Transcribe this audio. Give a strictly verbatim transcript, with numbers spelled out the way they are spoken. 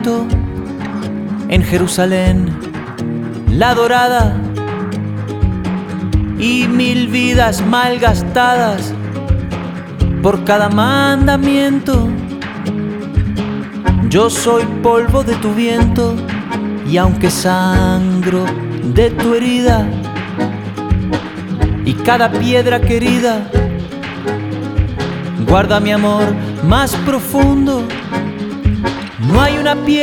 En Jerusalén, la dorada, y mil vidas malgastadas por cada mandamiento. Yo soy polvo de tu viento, y aunque sangro de tu herida, y cada piedra querida guarda mi amor más profundo. No hay una piedra